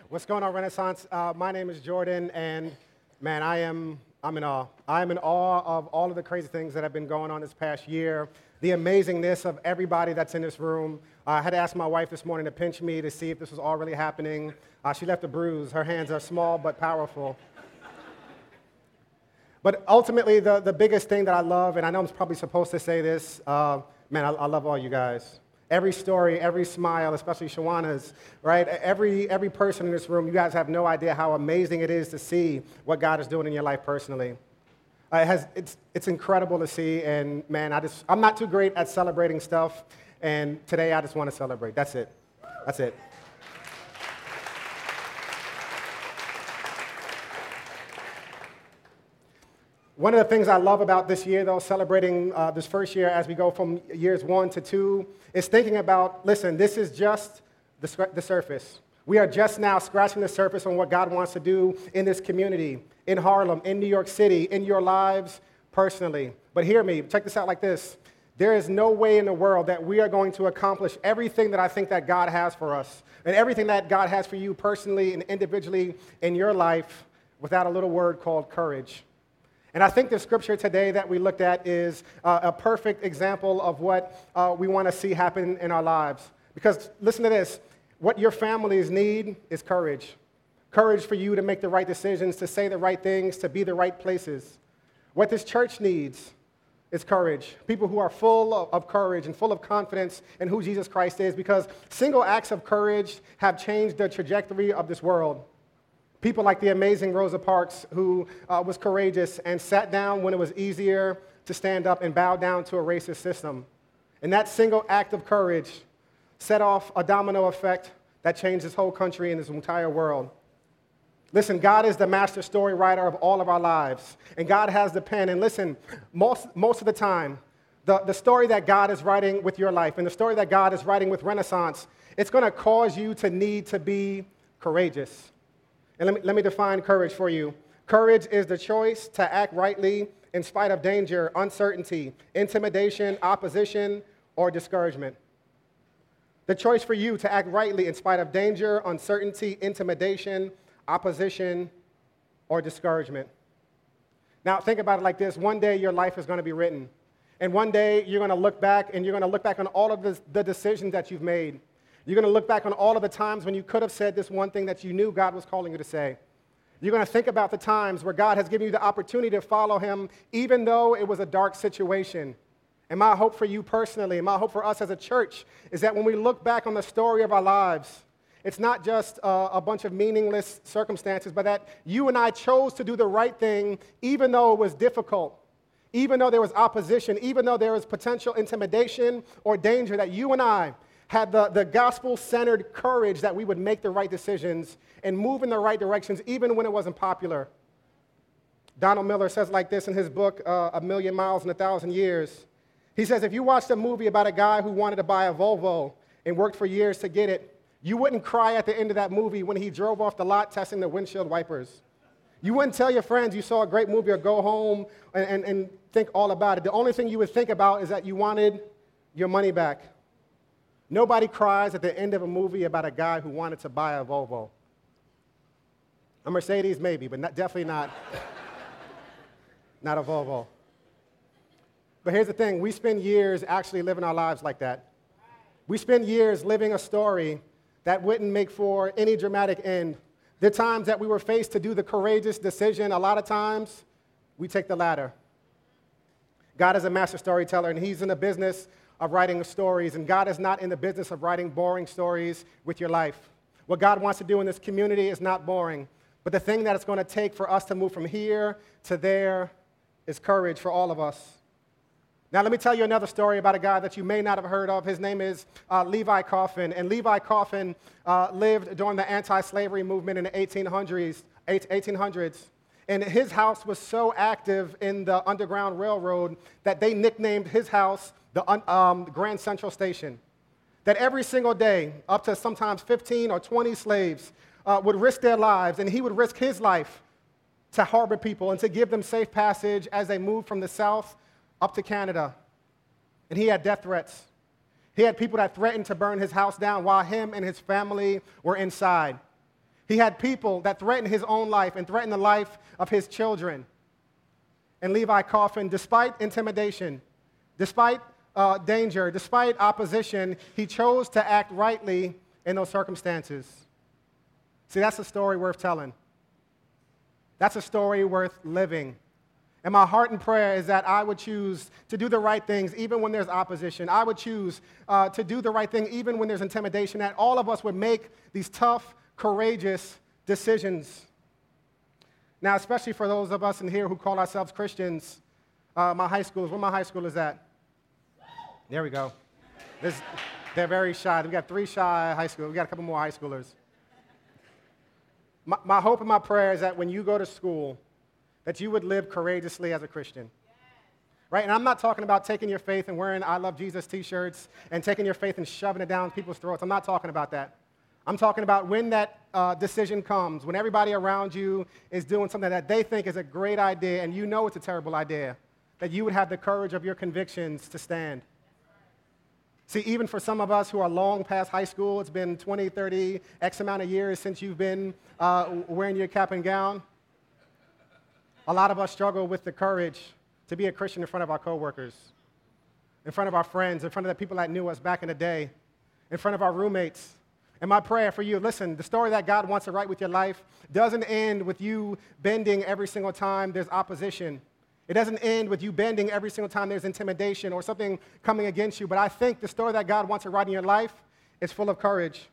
What's going on, Renaissance? My name is Jordan, and man, I'm in awe. I'm in awe of all of the crazy things that have been going on this past year, the amazingness of everybody that's in this room. I had to ask my wife this morning to pinch me to see if this was all really happening. She left a bruise. Her hands are small but powerful. But ultimately, the biggest thing that I love, and I know I'm probably supposed to say this, man, I love all you guys. Every story, every smile, especially Shawana's, right? Every person in this room, you guys have no idea how amazing it is to see what God is doing in your life personally. It's incredible to see, and man, I'm not too great at celebrating stuff, and today I just want to celebrate. That's it. That's it. One of the things I love about this year, though, celebrating this first year as we go from years 1 to 2, is thinking about, listen, this is just the surface. We are just now scratching the surface on what God wants to do in this community, in Harlem, in New York City, in your lives personally. But hear me, check this out like this. There is no way in the world that we are going to accomplish everything that I think that God has for us and everything that God has for you personally and individually in your life without a little word called courage. And I think the scripture today that we looked at is a perfect example of what we want to see happen in our lives. Because listen to this, what your families need is courage. Courage for you to make the right decisions, to say the right things, to be the right places. What this church needs is courage. People who are full of courage and full of confidence in who Jesus Christ is, because single acts of courage have changed the trajectory of this world. People like the amazing Rosa Parks, who was courageous and sat down when it was easier to stand up and bow down to a racist system. And that single act of courage set off a domino effect that changed this whole country and this entire world. Listen, God is the master story writer of all of our lives, and God has the pen. And listen, most of the time, the story that God is writing with your life and the story that God is writing with Renaissance, it's going to cause you to need to be courageous. And let me define courage for you. Courage is the choice to act rightly in spite of danger, uncertainty, intimidation, opposition, or discouragement. The choice for you to act rightly in spite of danger, uncertainty, intimidation, opposition, or discouragement. Now, think about it like this. One day, your life is going to be written. And one day, you're going to look back, and you're going to look back on all of the decisions that you've made. You're going to look back on all of the times when you could have said this one thing that you knew God was calling you to say. You're going to think about the times where God has given you the opportunity to follow him, even though it was a dark situation. And my hope for you personally, and my hope for us as a church, is that when we look back on the story of our lives, it's not just a bunch of meaningless circumstances, but that you and I chose to do the right thing, even though it was difficult, even though there was opposition, even though there was potential intimidation or danger, that you and I had the gospel-centered courage that we would make the right decisions and move in the right directions, even when it wasn't popular. Donald Miller says like this in his book, A Million Miles in 1,000 Years. He says, if you watched a movie about a guy who wanted to buy a Volvo and worked for years to get it, you wouldn't cry at the end of that movie when he drove off the lot testing the windshield wipers. You wouldn't tell your friends you saw a great movie or go home and think all about it. The only thing you would think about is that you wanted your money back. Nobody cries at the end of a movie about a guy who wanted to buy a Volvo. A Mercedes, maybe, but definitely not a Volvo. But here's the thing. We spend years actually living our lives like that. We spend years living a story that wouldn't make for any dramatic end. The times that we were faced to do the courageous decision, a lot of times, we take the latter. God is a master storyteller, and he's in the business of writing stories, and God is not in the business of writing boring stories with your life. What God wants to do in this community is not boring, but the thing that it's going to take for us to move from here to there is courage for all of us. Now, let me tell you another story about a guy that you may not have heard of. His name is Levi Coffin, and Levi Coffin lived during the anti-slavery movement in the 1800s. And his house was so active in the Underground Railroad that they nicknamed his house the Grand Central Station. That every single day, up to sometimes 15 or 20 slaves would risk their lives, and he would risk his life to harbor people and to give them safe passage as they moved from the South up to Canada. And he had death threats. He had people that threatened to burn his house down while him and his family were inside. He had people that threatened his own life and threatened the life of his children. And Levi Coffin, despite intimidation, despite danger, despite opposition, he chose to act rightly in those circumstances. See, that's a story worth telling. That's a story worth living. And my heart and prayer is that I would choose to do the right things even when there's opposition. I would choose to do the right thing even when there's intimidation, that all of us would make these tough, courageous decisions. Now, especially for those of us in here who call ourselves Christians, my high schoolers, where my high school is at? There we go. They're very shy. We got 3 shy high schoolers. We got a couple more high schoolers. My hope and my prayer is that when you go to school, that you would live courageously as a Christian. Right? And I'm not talking about taking your faith and wearing I Love Jesus t-shirts and taking your faith and shoving it down people's throats. I'm not talking about that. I'm talking about when that decision comes, when everybody around you is doing something that they think is a great idea and you know it's a terrible idea, that you would have the courage of your convictions to stand. See, even for some of us who are long past high school, it's been 20, 30, X amount of years since you've been wearing your cap and gown. A lot of us struggle with the courage to be a Christian in front of our coworkers, in front of our friends, in front of the people that knew us back in the day, in front of our roommates. And my prayer for you, listen, the story that God wants to write with your life doesn't end with you bending every single time there's opposition. It doesn't end with you bending every single time there's intimidation or something coming against you. But I think the story that God wants to write in your life is full of courage.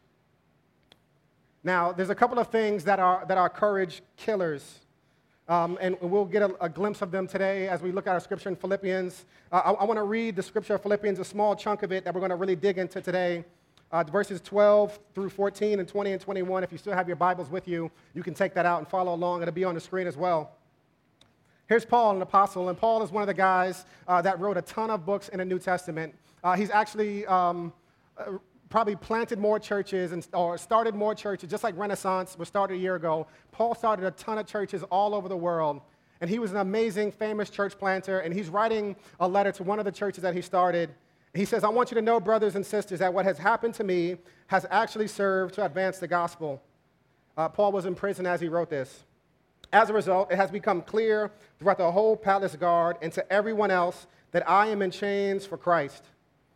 Now, there's a couple of things that are courage killers. And we'll get a glimpse of them today as we look at our scripture in Philippians. I want to read the scripture of Philippians, a small chunk of it that we're going to really dig into today. Verses 12 through 14 and 20 and 21. If you still have your Bibles with you, you can take that out and follow along. It'll be on the screen as well. Here's Paul, an apostle, and Paul is one of the guys that wrote a ton of books in the New Testament. He's actually probably planted more churches or started more churches, just like Renaissance was started a year ago. Paul started a ton of churches all over the world, and he was an amazing, famous church planter, and he's writing a letter to one of the churches that he started. He says, I want you to know, brothers and sisters, that what has happened to me has actually served to advance the gospel. Paul was in prison as he wrote this. As a result, it has become clear throughout the whole palace guard and to everyone else that I am in chains for Christ.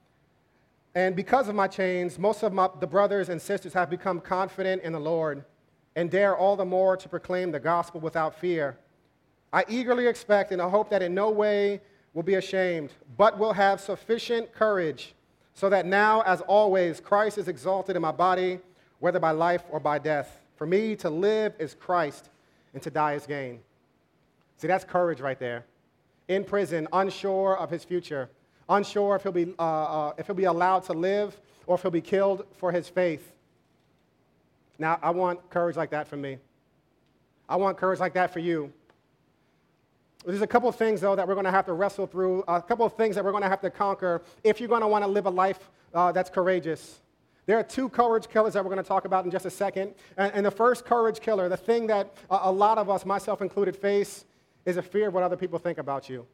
And because of my chains, most of the brothers and sisters have become confident in the Lord and dare all the more to proclaim the gospel without fear. I eagerly expect and I hope that in no way will be ashamed, but will have sufficient courage so that now, as always, Christ is exalted in my body, whether by life or by death. For me to live is Christ, and to die is gain. See, that's courage right there. In prison, unsure of his future, unsure if he'll be allowed to live or if he'll be killed for his faith. Now, I want courage like that for me. I want courage like that for you. There's a couple of things, though, that we're going to have to wrestle through, a couple of things that we're going to have to conquer if you're going to want to live a life that's courageous. There are 2 courage killers that we're going to talk about in just a second. And the first courage killer, the thing that a lot of us, myself included, face is a fear of what other people think about you.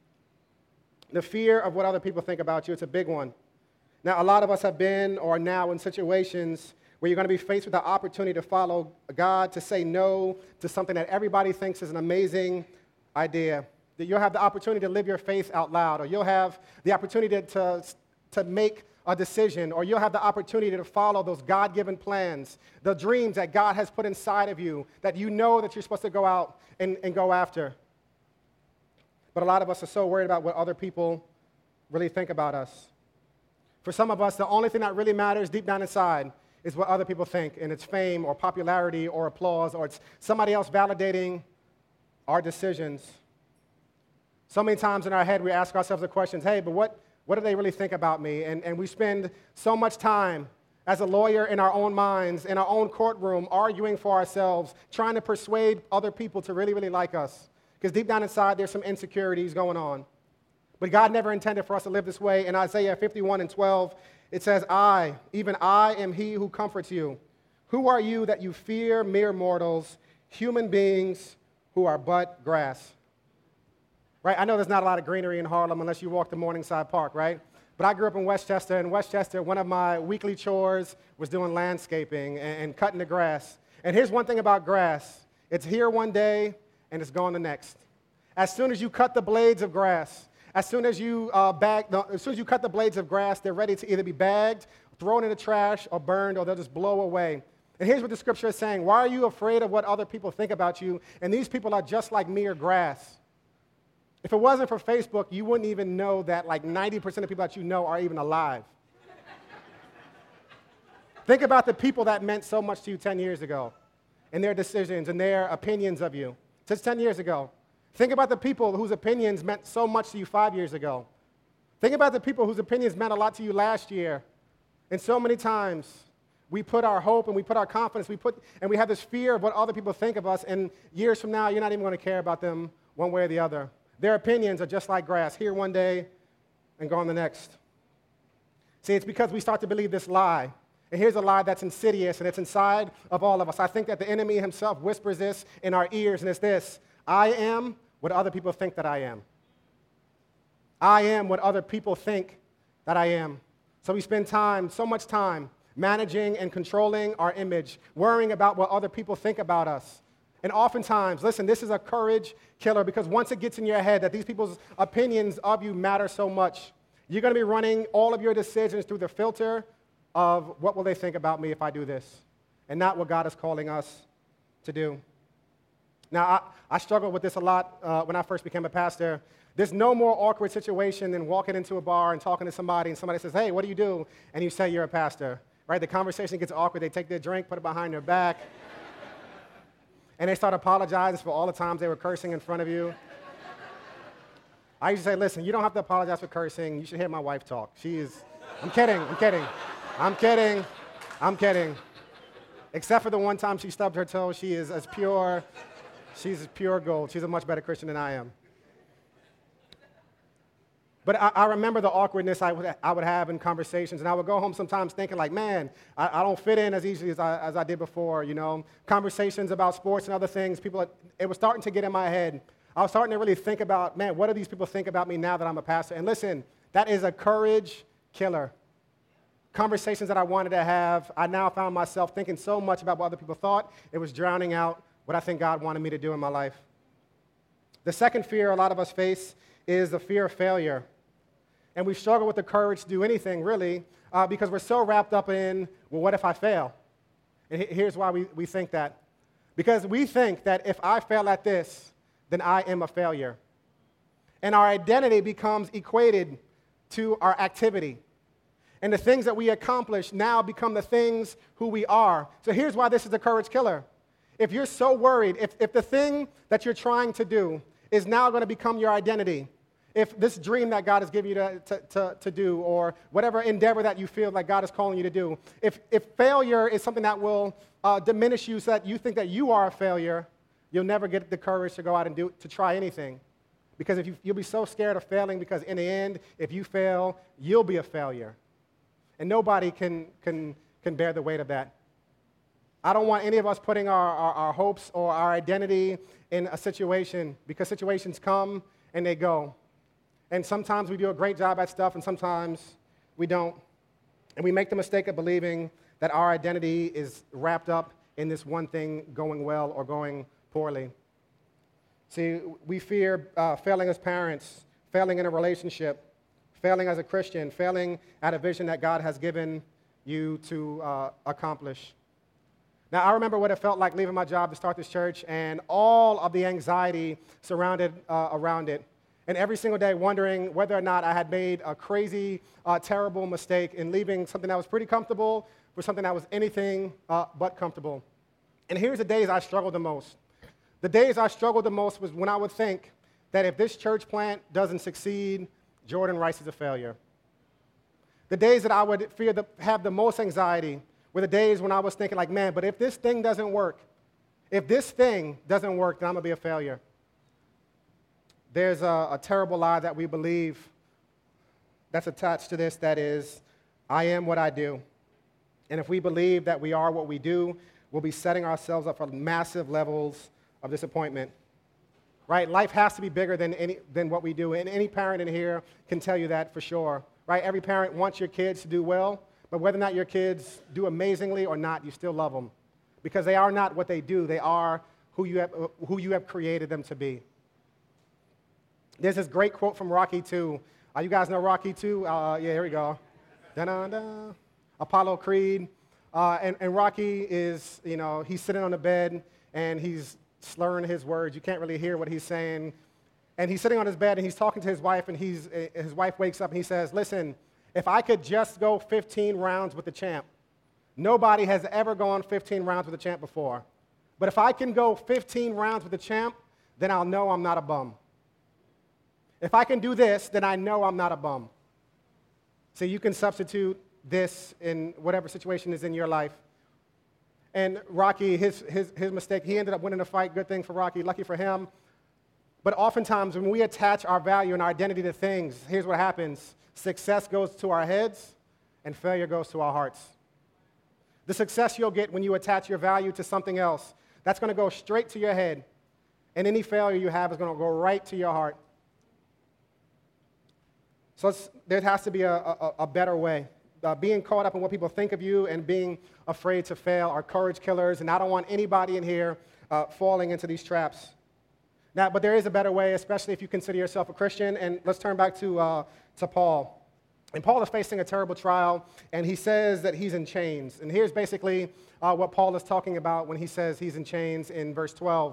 The fear of what other people think about you, it's a big one. Now, a lot of us have been or are now in situations where you're going to be faced with the opportunity to follow God, to say no to something that everybody thinks is an amazing idea. That you'll have the opportunity to live your faith out loud, or you'll have the opportunity to make a decision, or you'll have the opportunity to follow those God-given plans, the dreams that God has put inside of you that you know that you're supposed to go out and go after. But a lot of us are so worried about what other people really think about us. For some of us, the only thing that really matters deep down inside is what other people think, and it's fame or popularity or applause, or it's somebody else validating our decisions. So many times in our head we ask ourselves the questions, hey, but what do they really think about me? And we spend so much time as a lawyer in our own minds, in our own courtroom, arguing for ourselves, trying to persuade other people to really, really like us. Because deep down inside, there's some insecurities going on. But God never intended for us to live this way. In Isaiah 51:12, it says, even I am he who comforts you. Who are you that you fear mere mortals, human beings who are but grass? Right? I know there's not a lot of greenery in Harlem unless you walk to Morningside Park, right? But I grew up in Westchester. In Westchester, one of my weekly chores was doing landscaping and cutting the grass. And here's one thing about grass. It's here one day, and it's gone the next. As soon as you cut the blades of grass, as soon as you cut the blades of grass, they're ready to either be bagged, thrown in the trash, or burned, or they'll just blow away. And here's what the scripture is saying. Why are you afraid of what other people think about you? And these people are just like mere grass. If it wasn't for Facebook, you wouldn't even know that like 90% of people that you know are even alive. Think about the people that meant so much to you 10 years ago and their decisions and their opinions of you. Just 10 years ago. Think about the people whose opinions meant so much to you 5 years ago. Think about the people whose opinions meant a lot to you last year. And so many times, we put our hope and we put our confidence, and we have this fear of what other people think of us, and years from now, you're not even going to care about them one way or the other. Their opinions are just like grass, here one day and gone the next. See, it's because we start to believe this lie. And here's a lie that's insidious, and it's inside of all of us. I think that the enemy himself whispers this in our ears, and it's this: I am what other people think that I am. I am what other people think that I am. So we spend so much time, managing and controlling our image, worrying about what other people think about us. And oftentimes, listen, this is a courage killer, because once it gets in your head that these people's opinions of you matter so much, you're going to be running all of your decisions through the filter of what will they think about me if I do this, and not what God is calling us to do. Now, I struggled with this a lot when I first became a pastor. There's no more awkward situation than walking into a bar and talking to somebody, and somebody says, hey, what do you do? And you say you're a pastor. Right? The conversation gets awkward. They take their drink, put it behind their back, and they start apologizing for all the times they were cursing in front of you. I used to say, listen, you don't have to apologize for cursing. You should hear my wife talk. I'm kidding. Except for the one time she stubbed her toe, she's pure gold. She's a much better Christian than I am. But I remember the awkwardness I would have in conversations, and I would go home sometimes thinking like, man, I don't fit in as easily as I did before, you know. Conversations about sports and other things, it was starting to get in my head. I was starting to really think about, man, what do these people think about me now that I'm a pastor? And listen, that is a courage killer. Conversations that I wanted to have, I now found myself thinking so much about what other people thought, it was drowning out what I think God wanted me to do in my life. The second fear a lot of us face is the fear of failure. And we struggle with the courage to do anything, really, because we're so wrapped up in, well, what if I fail? And here's why we think that. Because we think that if I fail at this, then I am a failure. And our identity becomes equated to our activity. And the things that we accomplish now become the things who we are. So here's why this is a courage killer. If you're so worried, if the thing that you're trying to do is now going to become your identity, if this dream that God has given you to do, or whatever endeavor that you feel like God is calling you to do, if failure is something that will diminish you so that you think that you are a failure, you'll never get the courage to go out and to try anything. Because you'll be so scared of failing, because in the end, if you fail, you'll be a failure. And nobody can bear the weight of that. I don't want any of us putting our hopes or our identity in a situation, because situations come and they go. And sometimes we do a great job at stuff, and sometimes we don't. And we make the mistake of believing that our identity is wrapped up in this one thing going well or going poorly. See, we fear failing as parents, failing in a relationship, failing as a Christian, failing at a vision that God has given you to accomplish. Now, I remember what it felt like leaving my job to start this church, and all of the anxiety surrounded around it. And every single day wondering whether or not I had made a crazy, terrible mistake in leaving something that was pretty comfortable for something that was anything but comfortable. And here's the days I struggled the most. The days I struggled the most was when I would think that if this church plant doesn't succeed, Jordan Rice is a failure. The days that I would have the most anxiety were the days when I was thinking like, man, but if this thing doesn't work, then I'm going to be a failure. There's a terrible lie that we believe that's attached to this, that is, I am what I do. And if we believe that we are what we do, we'll be setting ourselves up for massive levels of disappointment. Right? Life has to be bigger than what we do. And any parent in here can tell you that for sure. Right? Every parent wants your kids to do well, but whether or not your kids do amazingly or not, you still love them. because they are not what they do. They are who you have created them to be. There's this great quote from Rocky II. You guys know Rocky II? Yeah, here we go. Da-da-da. Apollo Creed. And Rocky is, he's sitting on the bed, and he's slurring his words. You can't really hear what he's saying. And he's sitting on his bed, and he's talking to his wife, and his wife wakes up, and he says, listen, if I could just go 15 rounds with the champ, nobody has ever gone 15 rounds with the champ before. But if I can go 15 rounds with the champ, then I'll know I'm not a bum. If I can do this, then I know I'm not a bum. So you can substitute this in whatever situation is in your life. And Rocky, his mistake, he ended up winning the fight. Good thing for Rocky, lucky for him. But oftentimes when we attach our value and our identity to things, here's what happens. Success goes to our heads, and failure goes to our hearts. The success you'll get when you attach your value to something else, that's going to go straight to your head. And any failure you have is going to go right to your heart. So there has to be a better way. Being caught up in what people think of you and being afraid to fail are courage killers, and I don't want anybody in here falling into these traps. Now, but there is a better way, especially if you consider yourself a Christian, and let's turn back to Paul. And Paul is facing a terrible trial, and he says that he's in chains. And here's basically what Paul is talking about when he says he's in chains in verse 12.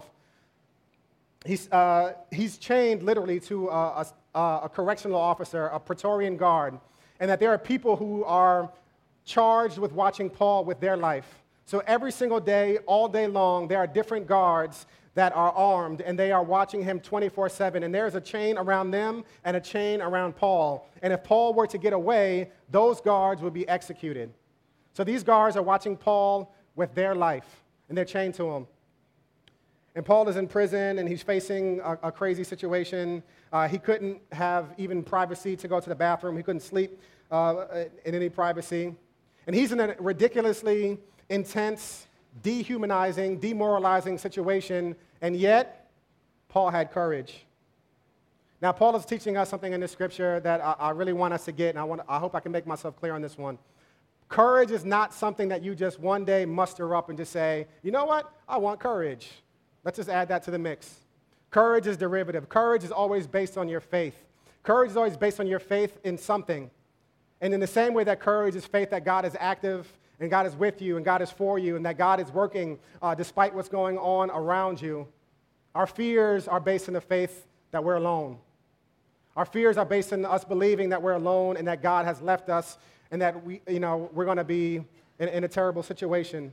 He's chained literally to a correctional officer, a Praetorian guard, and that there are people who are charged with watching Paul with their life. So every single day, all day long, there are different guards that are armed, and they are watching him 24/7. And there's a chain around them and a chain around Paul. And if Paul were to get away, those guards would be executed. So these guards are watching Paul with their life, and they're chained to him. And Paul is in prison, and he's facing a crazy situation. He couldn't have even privacy to go to the bathroom. He couldn't sleep in any privacy. And he's in a ridiculously intense, dehumanizing, demoralizing situation, and yet Paul had courage. Now, Paul is teaching us something in this scripture that I really want us to get, and I hope I can make myself clear on this one. Courage is not something that you just one day muster up and just say, you know what, I want courage. Let's just add that to the mix. Courage is derivative. Courage is always based on your faith. Courage is always based on your faith in something. And in the same way that courage is faith that God is active and God is with you and God is for you and that God is working despite what's going on around you, our fears are based in the faith that we're alone. Our fears are based in us believing that we're alone and that God has left us and that we're going to be in a terrible situation.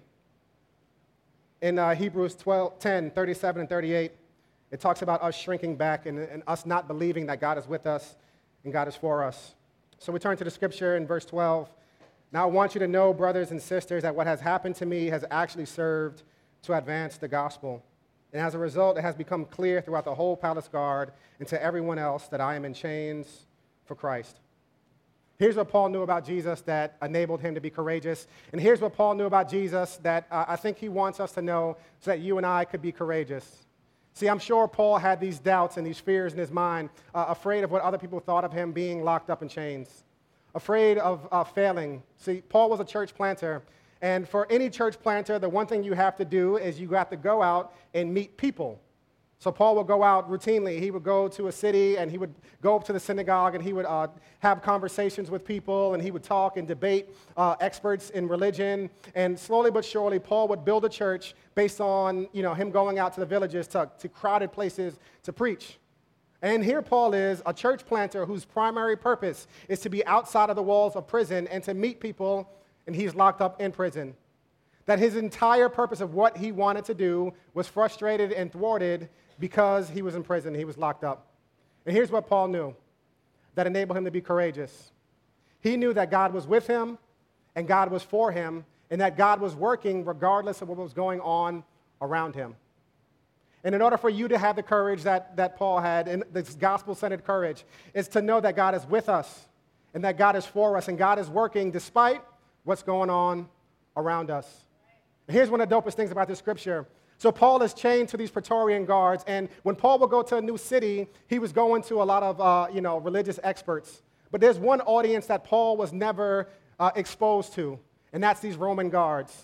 In Hebrews 10:37 and 38, it talks about us shrinking back and us not believing that God is with us and God is for us. So we turn to the scripture in verse 12. Now I want you to know, brothers and sisters, that what has happened to me has actually served to advance the gospel. And as a result, it has become clear throughout the whole palace guard and to everyone else that I am in chains for Christ. Here's what Paul knew about Jesus that enabled him to be courageous. And here's what Paul knew about Jesus that I think he wants us to know so that you and I could be courageous. See, I'm sure Paul had these doubts and these fears in his mind, afraid of what other people thought of him being locked up in chains, afraid of failing. See, Paul was a church planter. And for any church planter, the one thing you have to do is you have to go out and meet people. So Paul would go out routinely. He would go to a city, and he would go up to the synagogue, and he would have conversations with people, and he would talk and debate experts in religion. And slowly but surely, Paul would build a church based on him going out to the villages, to crowded places to preach. And here Paul is, a church planter whose primary purpose is to be outside of the walls of prison and to meet people, and he's locked up in prison. That his entire purpose of what he wanted to do was frustrated and thwarted because he was in prison, he was locked up. And here's what Paul knew that enabled him to be courageous. He knew that God was with him and God was for him and that God was working regardless of what was going on around him. And in order for you to have the courage that Paul had, and this gospel-centered courage, is to know that God is with us and that God is for us and God is working despite what's going on around us. And here's one of the dopest things about this scripture. So Paul is chained to these Praetorian guards, and when Paul would go to a new city, he was going to a lot of religious experts. But there's one audience that Paul was never exposed to, and that's these Roman guards.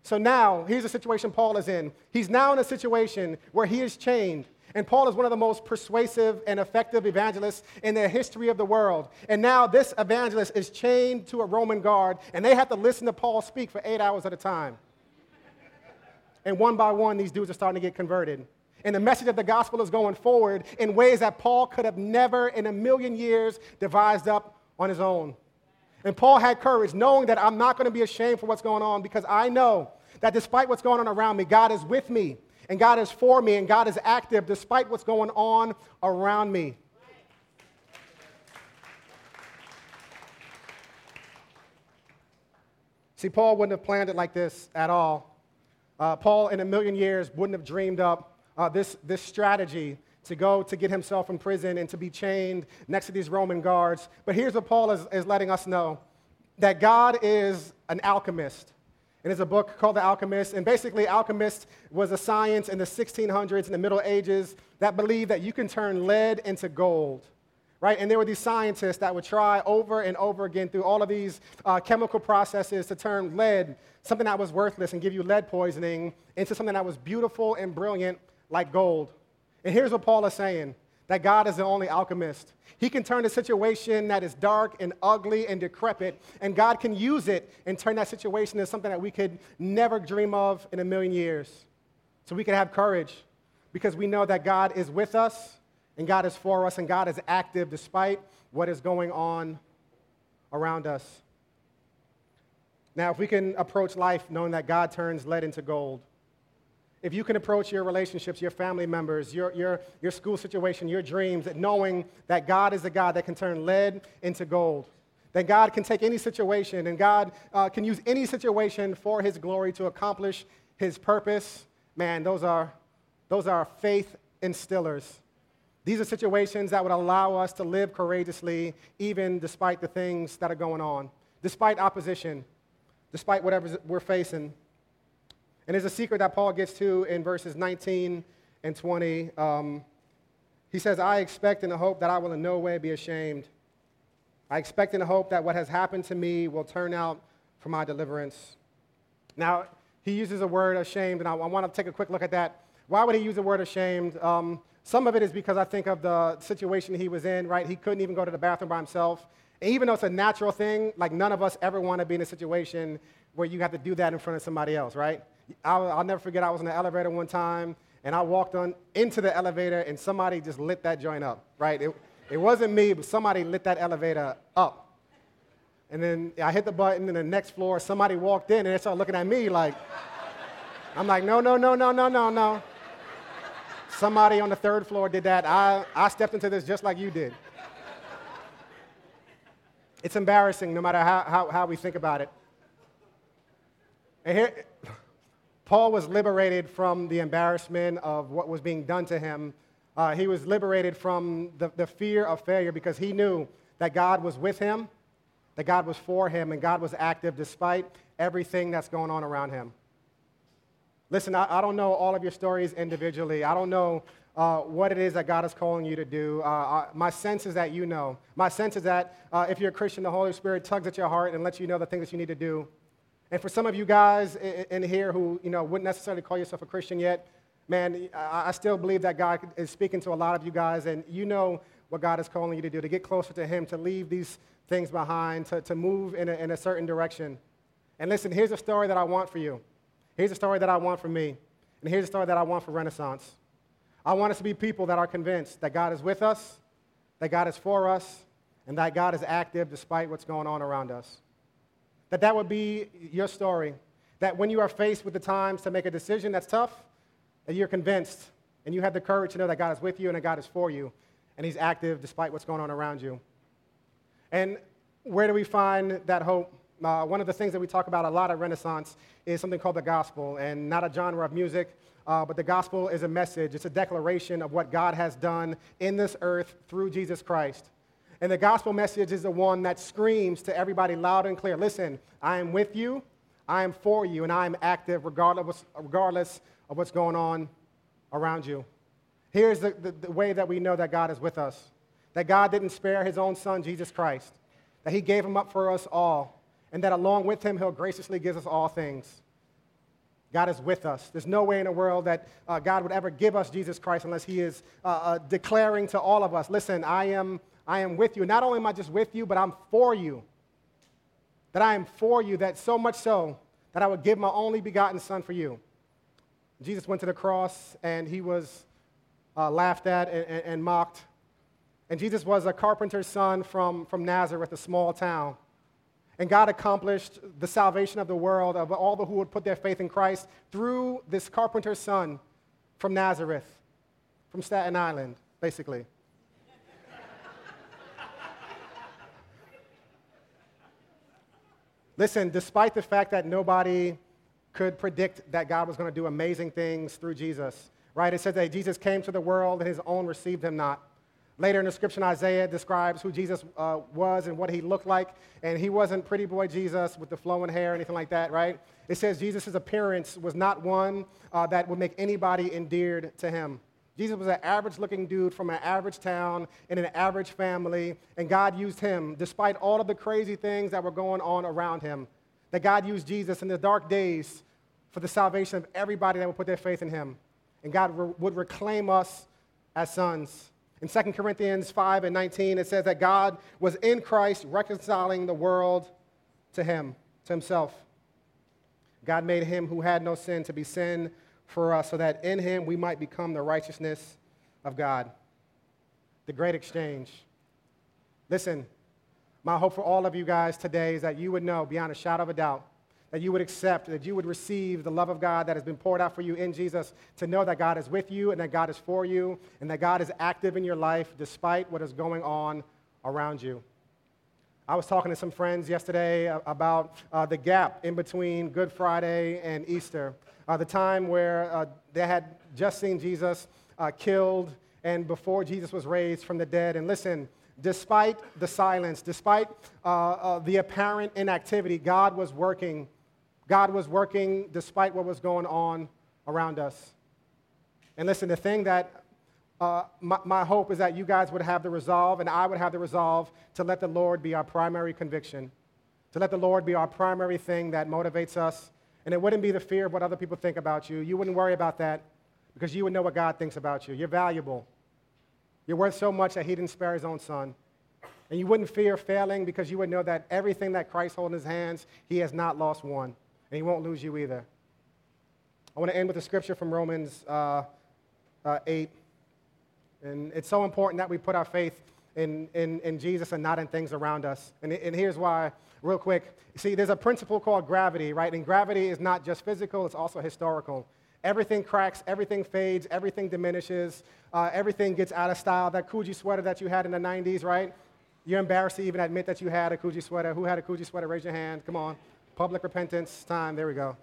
So now, here's the situation Paul is in. He's now in a situation where he is chained. And Paul is one of the most persuasive and effective evangelists in the history of the world. And now this evangelist is chained to a Roman guard, and they have to listen to Paul speak for 8 hours at a time. And one by one, these dudes are starting to get converted. And the message of the gospel is going forward in ways that Paul could have never in a million years devised up on his own. And Paul had courage, knowing that I'm not going to be ashamed for what's going on, because I know that despite what's going on around me, God is with me, and God is for me, and God is active despite what's going on around me. See, Paul wouldn't have planned it like this at all. Paul, in a million years, wouldn't have dreamed up this strategy to go to get himself in prison and to be chained next to these Roman guards. But here's what Paul is letting us know, that God is an alchemist. And there's a book called The Alchemist. And basically, alchemist was a science in the 1600s, in the Middle Ages, that believed that you can turn lead into gold. Right? And there were these scientists that would try over and over again through all of these chemical processes to turn lead, something that was worthless and give you lead poisoning, into something that was beautiful and brilliant like gold. And here's what Paul is saying, that God is the only alchemist. He can turn a situation that is dark and ugly and decrepit, and God can use it and turn that situation into something that we could never dream of in a million years. So we can have courage, because we know that God is with us, and God is for us, and God is active despite what is going on around us. Now, if we can approach life knowing that God turns lead into gold, if you can approach your relationships, your family members, your school situation, your dreams, knowing that God is the God that can turn lead into gold, that God can take any situation and God can use any situation for his glory to accomplish his purpose, man, those are faith instillers. These are situations that would allow us to live courageously even despite the things that are going on, despite opposition, despite whatever we're facing. And there's a secret that Paul gets to in verses 19 and 20. He says, I expect and hope that I will in no way be ashamed. I expect and hope that what has happened to me will turn out for my deliverance. Now, he uses the word ashamed, and I want to take a quick look at that. Why would he use the word ashamed? Some of it is because I think of the situation he was in, right? He couldn't even go to the bathroom by himself. And even though it's a natural thing, like none of us ever want to be in a situation where you have to do that in front of somebody else, right? I'll never forget, I was in the elevator one time, and I walked into the elevator, and somebody just lit that joint up, right? It wasn't me, but somebody lit that elevator up. And then I hit the button, and the next floor, somebody walked in, and they started looking at me like, I'm like, no. Somebody on the third floor did that. I stepped into this just like you did. It's embarrassing no matter how we think about it. And here, Paul was liberated from the embarrassment of what was being done to him. He was liberated from the fear of failure, because he knew that God was with him, that God was for him, and God was active despite everything that's going on around him. Listen, I don't know all of your stories individually. I don't know what it is that God is calling you to do. My sense is that you know. My sense is that if you're a Christian, the Holy Spirit tugs at your heart and lets you know the things that you need to do. And for some of you guys in here who wouldn't necessarily call yourself a Christian yet, man, I still believe that God is speaking to a lot of you guys, and you know what God is calling you to do, to get closer to him, to leave these things behind, to move in a certain direction. And listen, here's a story that I want for you. Here's a story that I want for me. And here's a story that I want for Renaissance. I want us to be people that are convinced that God is with us, that God is for us, and that God is active despite what's going on around us. That would be your story. That when you are faced with the times to make a decision that's tough, that you're convinced and you have the courage to know that God is with you and that God is for you, and he's active despite what's going on around you. And where do we find that hope? One of the things that we talk about a lot at Renaissance is something called the gospel, and not a genre of music, but the gospel is a message. It's a declaration of what God has done in this earth through Jesus Christ. And the gospel message is the one that screams to everybody loud and clear, listen, I am with you, I am for you, and I am active regardless of what's going on around you. Here's the way that we know that God is with us, that God didn't spare his own son, Jesus Christ, that he gave him up for us all, and that along with him, he'll graciously give us all things. God is with us. There's no way in the world that God would ever give us Jesus Christ unless he is declaring to all of us, listen, I am with you. Not only am I just with you, but I'm for you. That I am for you, that so much so that I would give my only begotten son for you. Jesus went to the cross, and he was laughed at and mocked. And Jesus was a carpenter's son from Nazareth, a small town. And God accomplished the salvation of the world, of all who would put their faith in Christ, through this carpenter's son from Nazareth, from Staten Island, basically. Listen, despite the fact that nobody could predict that God was going to do amazing things through Jesus, right? It says that Jesus came to the world and his own received him not. Later in the scripture, Isaiah describes who Jesus was and what he looked like, and he wasn't pretty boy Jesus with the flowing hair or anything like that, right? It says Jesus' appearance was not one that would make anybody endeared to him. Jesus was an average-looking dude from an average town in an average family, and God used him, despite all of the crazy things that were going on around him, that God used Jesus in the dark days for the salvation of everybody that would put their faith in him. And God would reclaim us as sons. In 2 Corinthians 5:19, it says that God was in Christ reconciling the world to himself. God made him who had no sin to be sin for us, so that in him we might become the righteousness of God. The great exchange. Listen, my hope for all of you guys today is that you would know beyond a shadow of a doubt, that you would accept, that you would receive the love of God that has been poured out for you in Jesus, to know that God is with you and that God is for you and that God is active in your life despite what is going on around you. I was talking to some friends yesterday about the gap in between Good Friday and Easter, the time where they had just seen Jesus killed and before Jesus was raised from the dead. And listen, despite the silence, despite the apparent inactivity, God was working. God was working despite what was going on around us. And listen, the thing that my hope is that you guys would have the resolve, and I would have the resolve, to let the Lord be our primary conviction, to let the Lord be our primary thing that motivates us. And it wouldn't be the fear of what other people think about you. You wouldn't worry about that because you would know what God thinks about you. You're valuable. You're worth so much that he didn't spare his own son. And you wouldn't fear failing because you would know that everything that Christ holds in his hands, he has not lost one. And he won't lose you either. I want to end with a scripture from Romans 8. And it's so important that we put our faith in Jesus and not in things around us. And here's why, real quick. See, there's a principle called gravity, right? And gravity is not just physical, it's also historical. Everything cracks, everything fades, everything diminishes, everything gets out of style. That Coogee sweater that you had in the 90s, right? You're embarrassed to even admit that you had a Coogee sweater. Who had a Coogee sweater? Raise your hand. Come on. Public repentance time. There we go.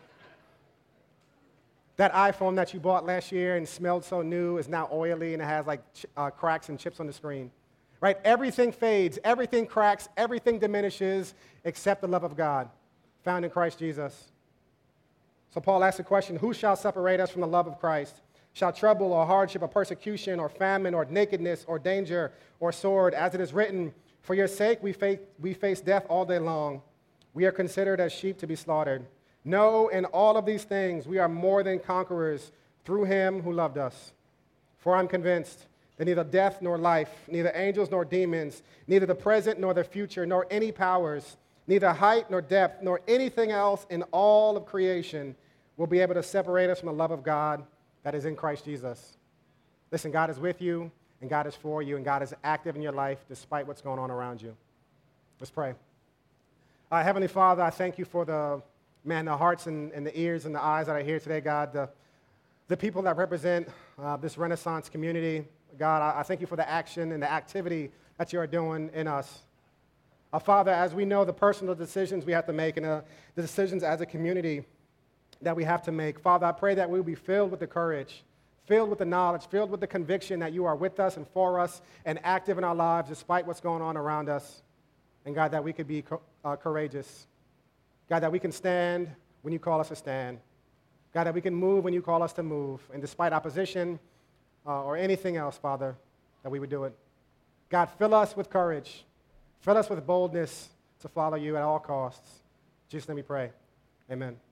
That iPhone that you bought last year and smelled so new is now oily and it has like cracks and chips on the screen. Right? Everything fades, everything cracks, everything diminishes except the love of God found in Christ Jesus. So Paul asks the question, who shall separate us from the love of Christ? Shall trouble or hardship or persecution or famine or nakedness or danger or sword? As it is written, for your sake we face death all day long. We are considered as sheep to be slaughtered. No, in all of these things we are more than conquerors through him who loved us. For I'm convinced that neither death nor life, neither angels nor demons, neither the present nor the future, nor any powers, neither height nor depth, nor anything else in all of creation will be able to separate us from the love of God that is in Christ Jesus. Listen, God is with you, and God is for you, and God is active in your life despite what's going on around you. Let's pray. Heavenly Father, I thank you for the hearts and the ears and the eyes that are here today, God, the people that represent this Renaissance community. God, I thank you for the action and the activity that you are doing in us. Father, as we know the personal decisions we have to make and the decisions as a community that we have to make, Father, I pray that we will be filled with the courage, filled with the knowledge, filled with the conviction that you are with us and for us and active in our lives despite what's going on around us. And God, that we could be courageous. God, that we can stand when you call us to stand. God, that we can move when you call us to move. And despite opposition or anything else, Father, that we would do it. God, fill us with courage. Fill us with boldness to follow you at all costs. In Jesus' name we pray. Amen.